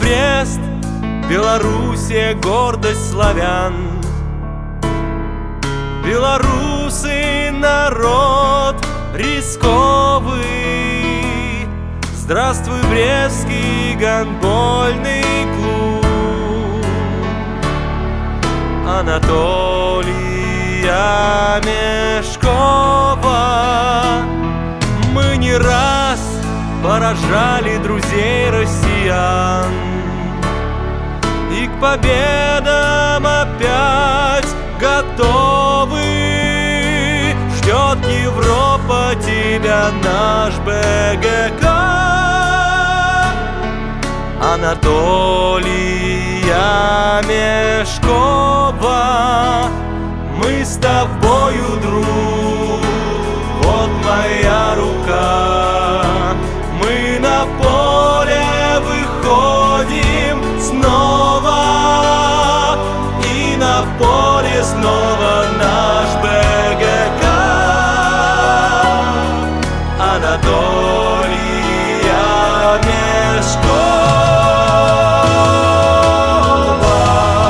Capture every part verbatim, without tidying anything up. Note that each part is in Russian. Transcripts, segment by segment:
Брест, Белоруссия, гордость славян. Белорусы — народ рисковый. Здравствуй, Брестский гандбольный клуб. Анатолия Мешкова. Мы не раз поражали друзей россиян, и к победам опять готовы. Ждет Европа тебя, наш БГК. Анатолия Мешкова. Мы с тобою, друг, вот моя рука. Мы на поле выходим снова, и на поле снова наш БГК. Анатолия Мешкова.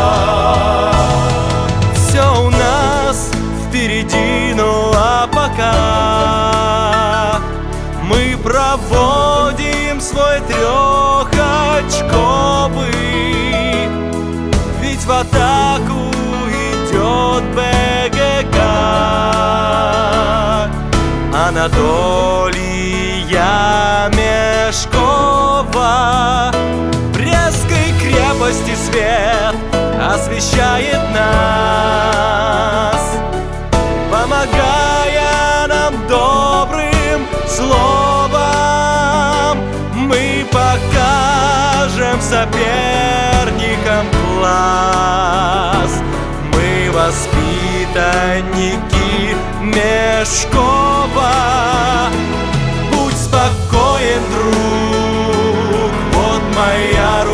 Все у нас впереди, ну а пока мы проводим свой трехочковый, ведь в атаку идет БГК. Анатолия Мешкова. Брестской крепости свет освещает нас, помогая нам добрым словом. Мы покажем соперникам класс. Мы воспитанники Мешкова. Будь спокоен, друг, вот моя рука.